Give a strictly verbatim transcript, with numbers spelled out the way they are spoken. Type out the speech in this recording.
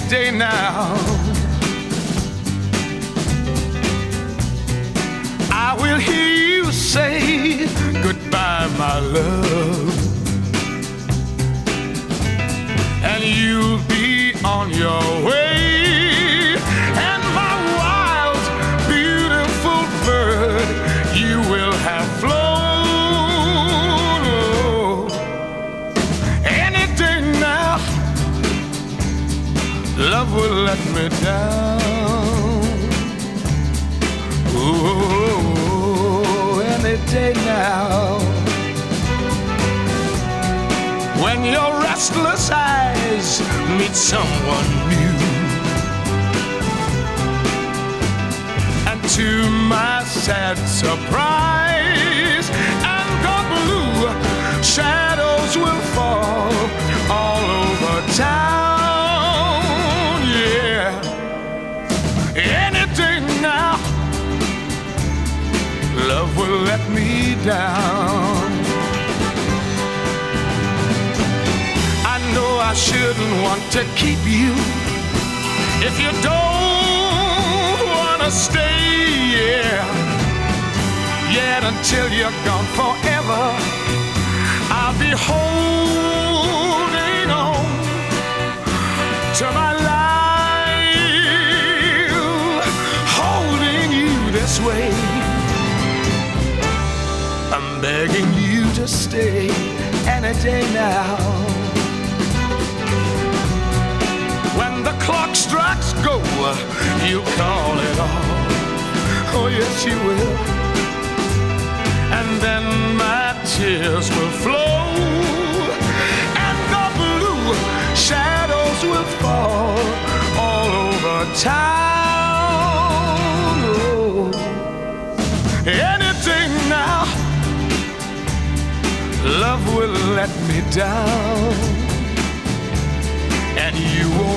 day now. I will hear you say goodbye, my love, and you'll be on your way. And my wild, beautiful bird, you will have flown. Oh, any day now, love will let me down. Oh, any day now, when your restless eyes meet someone new, and to my sad surprise, and the blue shadows will fall all over town. Yeah, any day now, love will let me down. I shouldn't want to keep you if you don't want to stay, yeah. Yet until you're gone forever, I'll be holding on to my life, holding you this way. I'm begging you to stay any day now. When the clock strikes go, you call it off. Oh yes, you will. And then my tears will flow, and the blue shadows will fall all over town. Oh, anything now, love will let me down, and you won't